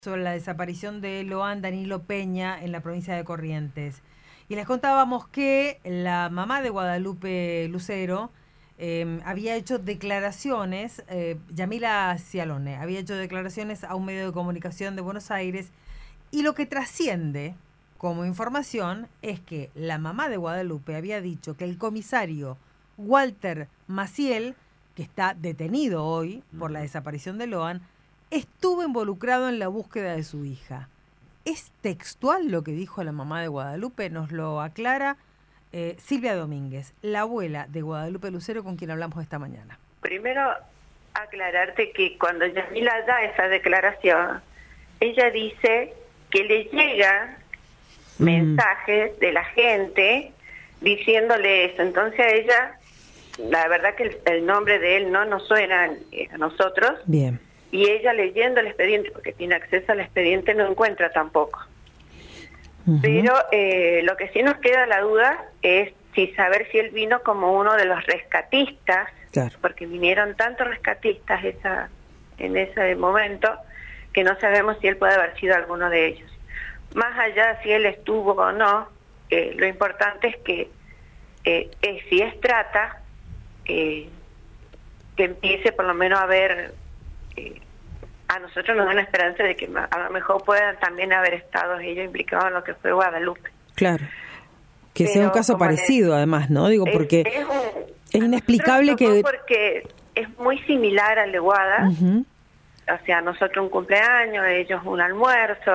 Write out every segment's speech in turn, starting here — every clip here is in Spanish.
Sobre la desaparición de Loan Danilo Peña en la provincia de Corrientes. Y les contábamos que la mamá de Guadalupe Lucero había hecho declaraciones, Yamila Cialone, había hecho declaraciones a un medio de comunicación de Buenos Aires, y lo que trasciende como información es que la mamá de Guadalupe había dicho que el comisario Walter Maciel, que está detenido hoy por la desaparición de Loan, estuvo involucrado en la búsqueda de su hija. ¿Es textual lo que dijo la mamá de Guadalupe? Nos lo aclara Silvia Domínguez, la abuela de Guadalupe Lucero, con quien hablamos esta mañana. Primero, aclararte que cuando Yamila da esa declaración, ella dice que le llegan mensajes de la gente diciéndole eso. Entonces a ella, la verdad que el nombre de él no nos suena a nosotros. Bien. Y ella leyendo el expediente, porque tiene acceso al expediente, no encuentra tampoco. Pero lo que sí nos queda la duda es saber si él vino como uno de los rescatistas, claro, porque vinieron tantos rescatistas en ese momento que no sabemos si él puede haber sido alguno de ellos. Más allá de si él estuvo o no, lo importante es que si es trata, que empiece por lo menos a ver... a nosotros nos da una esperanza de que a lo mejor puedan también haber estado ellos implicados en lo que fue Guadalupe. Claro, que sea un caso parecido además, ¿no? Digo, porque es inexplicable que... Porque es muy similar al de Guada, o sea, nosotros un cumpleaños, ellos un almuerzo,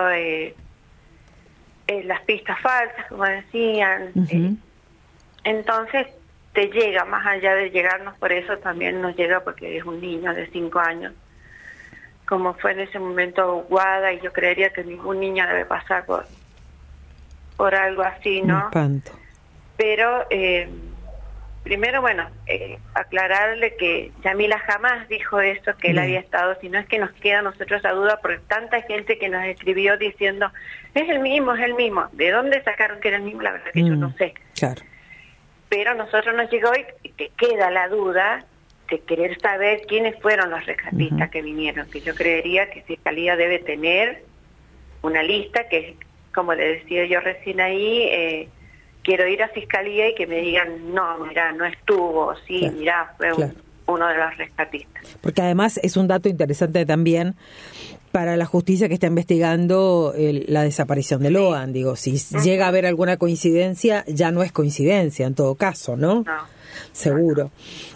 las pistas falsas, como decían. Entonces te llega, más allá de llegarnos por eso, también nos llega porque es un niño de 5 años. Como fue en ese momento Guada, y yo creería que ningún niño debe pasar por algo así, ¿no? Un espanto. Pero primero, bueno, aclararle que Yamila jamás dijo eso, que él había estado, sino es que nos queda a nosotros la duda por tanta gente que nos escribió diciendo, es el mismo, es el mismo. ¿De dónde sacaron que era el mismo? La verdad que yo no sé. Claro. Pero a nosotros nos llegó y te queda la duda de querer saber quiénes fueron los rescatistas que vinieron, que yo creería que Fiscalía debe tener una lista que, como le decía yo recién ahí, quiero ir a Fiscalía y que me digan, no, mira, no estuvo, sí, claro, mira, fue uno de los rescatistas. Porque además es un dato interesante también para la justicia que está investigando la desaparición de Loan. Digo, si llega a haber alguna coincidencia, ya no es coincidencia en todo caso, ¿no? No. Seguro.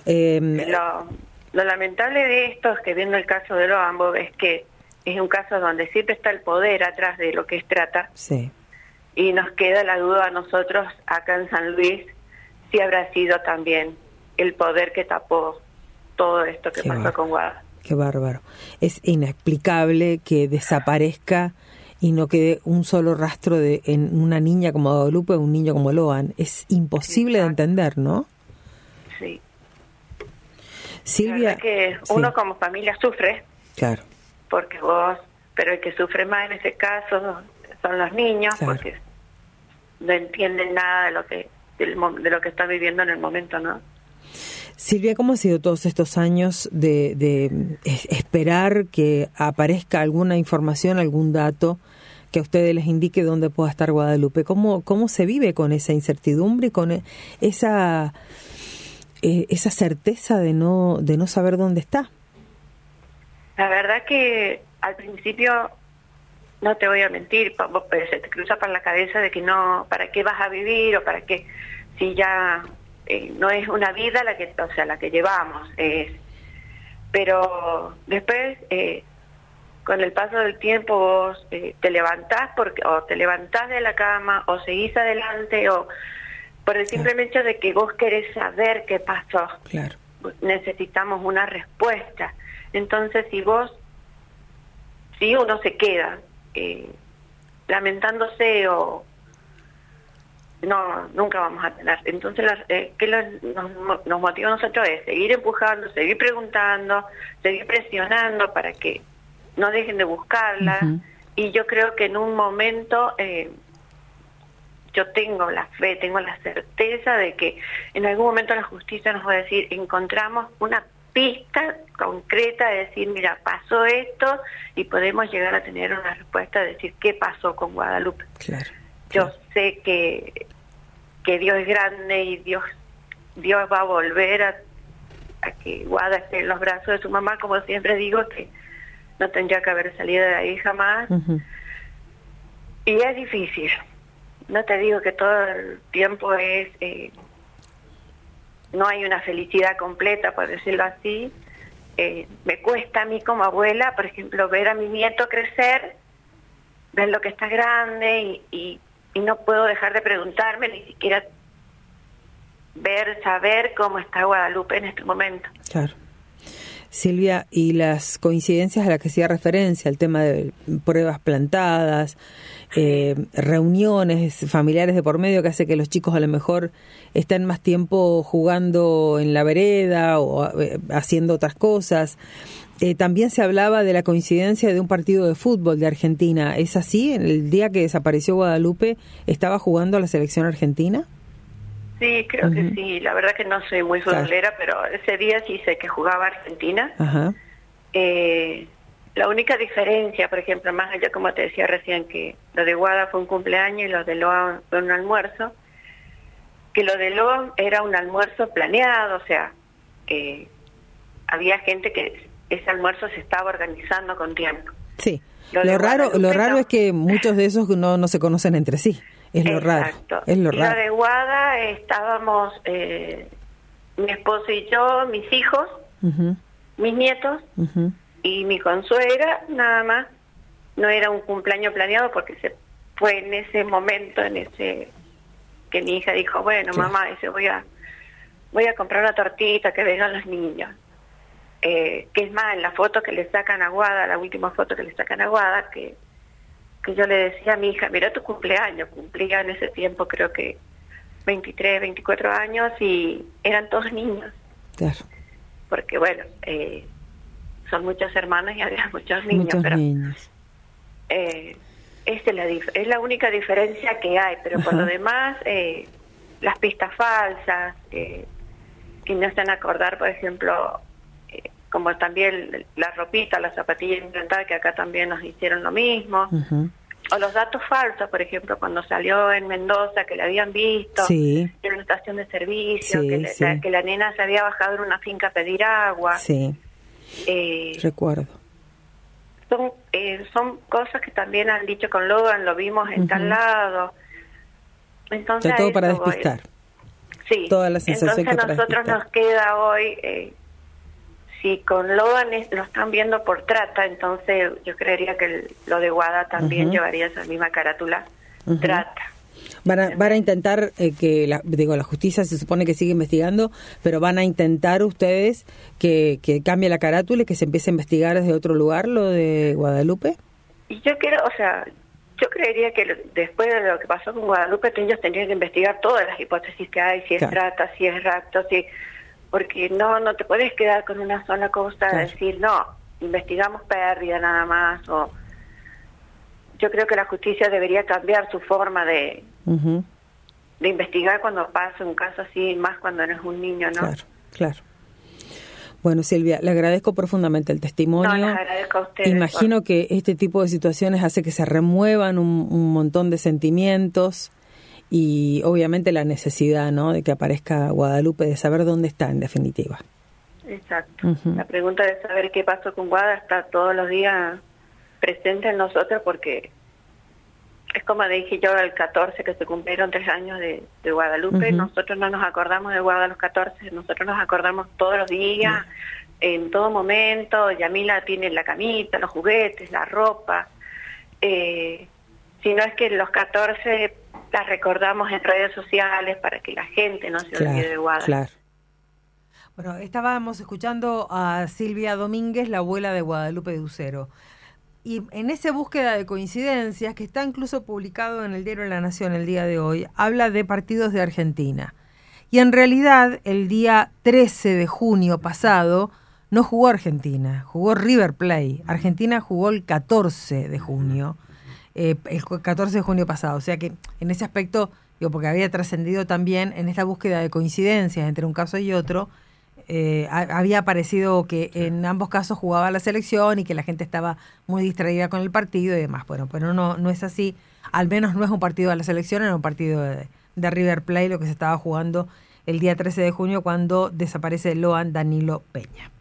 Lo lamentable de esto es que viendo el caso de Loan, es que es un caso donde siempre está el poder atrás de lo que es trata. Sí. Y nos queda la duda a nosotros acá en San Luis si habrá sido también el poder que tapó todo esto que pasó con Guada. Qué bárbaro. Es inexplicable que desaparezca y no quede un solo rastro en una niña como Guadalupe o un niño como Loan. Es imposible de entender, ¿no? Sí. Silvia, que uno como familia sufre. Claro. Porque pero el que sufre más en ese caso son los niños, claro, porque no entienden nada de lo que están viviendo en el momento, ¿no? Silvia, ¿cómo ha sido todos estos años de esperar que aparezca alguna información, algún dato que a ustedes les indique dónde pueda estar Guadalupe? ¿Cómo se vive con esa incertidumbre y con esa certeza de no saber dónde está? La verdad que al principio, no te voy a mentir, se te cruza por la cabeza de que no, ¿para qué vas a vivir? O para qué, si ya no es una vida la que llevamos. Pero después, con el paso del tiempo, vos te levantás o te levantás de la cama, o seguís adelante, o por el simple hecho de que vos querés saber qué pasó. Claro. Necesitamos una respuesta. Entonces, si uno se queda lamentándose o no, nunca vamos a tener. Entonces, nos motiva a nosotros es seguir empujando, seguir preguntando, seguir presionando para que no dejen de buscarla. Y yo creo que en un momento yo tengo la fe, tengo la certeza de que en algún momento la justicia nos va a decir, encontramos una pista concreta de decir, mira, pasó esto, y podemos llegar a tener una respuesta de decir qué pasó con Guadalupe. Claro. Yo sé que Dios es grande y Dios va a volver a que Guada esté en los brazos de su mamá, como siempre digo, que no tendría que haber salido de ahí jamás. Y es difícil. No te digo que todo el tiempo es... no hay una felicidad completa, por decirlo así. Me cuesta a mí como abuela, por ejemplo, ver a mi nieto crecer, ver lo que está grande y no puedo dejar de preguntarme, ni siquiera saber cómo está Guadalupe en este momento. Claro. Silvia, y las coincidencias a las que hacía referencia, el tema de pruebas plantadas, reuniones familiares de por medio que hace que los chicos a lo mejor estén más tiempo jugando en la vereda o haciendo otras cosas. También se hablaba de la coincidencia de un partido de fútbol de Argentina. ¿Es así? ¿El día que desapareció Guadalupe estaba jugando la selección argentina? Sí, creo que sí. La verdad que no soy muy futbolera, pero ese día sí sé que jugaba Argentina. Ajá. La única diferencia, por ejemplo, más allá, como te decía recién, que lo de Guada fue un cumpleaños y lo de Loa fue un almuerzo, que lo de Loa era un almuerzo planeado, o sea, había gente que ese almuerzo se estaba organizando con tiempo. Sí. Lo raro es que muchos de esos no se conocen entre sí. Es lo raro. Es lo raro. Lo de Guada estábamos mi esposo y yo, mis hijos, mis nietos y mi consuegra, nada más. No era un cumpleaños planeado porque se fue en ese momento, que mi hija dijo, bueno, mamá, voy a comprar una tortita, que vengan los niños. Que es más, en la foto que le sacan a Guada, la última foto que le sacan a Guada, que yo le decía a mi hija, mira tu cumpleaños, cumplía en ese tiempo creo que 23, 24 años y eran todos niños. Claro. Porque bueno, son muchos hermanos y había muchos niños. Niños. Es la única diferencia que hay, pero por lo demás, las pistas falsas, que me hacen acordar, por ejemplo, como también la ropita, la zapatilla implantada, que acá también nos hicieron lo mismo. O los datos falsos, por ejemplo, cuando salió en Mendoza, que la habían visto en una estación de servicio, que la nena se había bajado en una finca a pedir agua. Sí, recuerdo. Son cosas que también han dicho con Logan, lo vimos en tal lado. Entonces, todo para despistar. Sí, toda la sensación entonces a nosotros nos queda hoy... si con Logan lo están viendo por trata, entonces yo creería que lo de Guada también llevaría esa misma carátula, trata. Van a intentar la justicia se supone que sigue investigando, pero van a intentar ustedes que cambie la carátula y que se empiece a investigar desde otro lugar lo de Guadalupe. Y yo creería que después de lo que pasó con Guadalupe, ellos tendrían que investigar todas las hipótesis que hay, si es trata, si es rapto, porque no te puedes quedar con una sola cosa, decir, no, investigamos pérdida nada más, o yo creo que la justicia debería cambiar su forma de investigar cuando pasa un caso así, más cuando eres un niño, ¿no? Claro. Bueno, Silvia, le agradezco profundamente el testimonio. No, les agradezco a ustedes. Imagino que este tipo de situaciones hace que se remuevan un montón de sentimientos. Y obviamente la necesidad, ¿no?, de que aparezca Guadalupe, de saber dónde está en definitiva. Exacto. La pregunta de saber qué pasó con Guada está todos los días presente en nosotros, porque es como dije yo, el 14 que se cumplieron 3 años de Guadalupe, nosotros no nos acordamos de Guada a los 14, nosotros nos acordamos todos los días, en todo momento. Yamila tiene la camita, los juguetes, la ropa. Si no es que los 14 las recordamos en redes sociales para que la gente no se olvide de Guada. Claro. Bueno, estábamos escuchando a Silvia Domínguez, la abuela de Guadalupe de Ucero. Y en esa búsqueda de coincidencias, que está incluso publicado en el diario La Nación el día de hoy, habla de partidos de Argentina. Y en realidad, el día 13 de junio pasado, no jugó Argentina, jugó River Plate. Argentina jugó el 14 de junio. El 14 de junio pasado, o sea que en ese aspecto, porque había trascendido también en esta búsqueda de coincidencias entre un caso y otro, había aparecido que en ambos casos jugaba la selección y que la gente estaba muy distraída con el partido y demás. Bueno, pero no es así. Al menos no es un partido de la selección, era un partido de River Plate lo que se estaba jugando el día 13 de junio cuando desaparece Loan Danilo Peña.